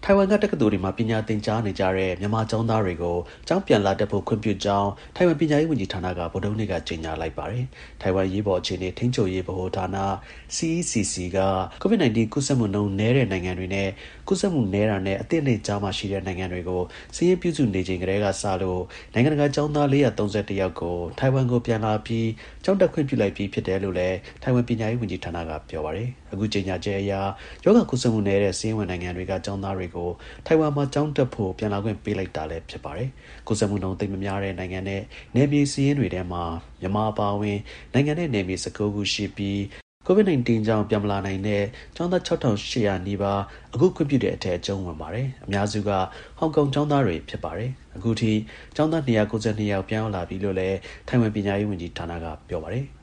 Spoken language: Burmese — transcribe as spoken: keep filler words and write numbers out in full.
ထိုင်ဝမ်ကတက္ကသိုလ်တွေမှာပညာသင်ကြားနေကြတဲ့မြန်မာကျောင်းသားတွေကိုကျောင်းပြန်လာတတ်ဖို့ခွင့်ပြုကြောင်းထိုင်ဝမ်ပညာရေးဝန်ကြီးဌာနကဗုဒ္ဓဟူးနေ့ကကြေညာလိုက်ပါတယ်။ထိုင်ဝမ်ရေးပေါ်အခြေအနေထိန်းချုပ်ရေးဗဟိုဌာန C E C C က COVID 19 ကူးစက်မှုနှုန်းနည်းတဲ့နိုင်ငံတွေနဲ့ကူးစက်မှုနည်းတာနဲ့အသင့်အတင့်ကြားမှာရှိတဲ့နိုင်ငံတွေကိုစာရင်းပြုစုနေချိန်ကတည်းကစလို့နိုင်ငံတကာကျောင်းသား၄၃၁ယောက်ကိုထိုင်ဝမ်ကိုပြန်လာပြီးကျောင်းတက်ခွင့်ပြုလိုက်ပြီးဖြစ်တယ်လို့လည်းထိုင်ဝမ်ပညာရေးဝန်ကြီးဌာနကပြောပါတယ်။အခုကြေညာချက်အရရောဂါကူးစက်မှုနည်းတဲ့စာရင်းဝင်နိုင်ငံတွေကကျောင်းသားတွေကိုထိုင်ဝမ်မှာကျောင်းတက်ဖို့ပြန်လာခွင့်ပေးလိုက်တာလည်းဖြစ်ပါတယ်။ကူးစက်မှုနှုန်းသိပ်မများတဲ့နိုင်ငံနဲ့နယ်မြေစာရင်းတွေထဲမှာမြန်မာအပါအဝင်နိုင်ငံနဲ့နယ်မြေ၁၉ခုရှိပြီးCOVID 19 ကြောင့်ပြန်မလာနိုင်တဲ့ကျောင်းသား၆၈၀၀နီးပါးအခုခွင့်ပြုတဲ့အထက်အကျုံးဝင်ပါတယ်။အများစုကဟောင်ကောင်ကျောင်းသားတွေဖြစ်ပါတယ်။အခုထိကျောင်းသား၂၉၂ယောက်ပြန်ရောက်လာပြီလို့လည်းထိုင်ဝမ်ပညာရေးဝန်ကြီးဌာနကပြောပါတယ်။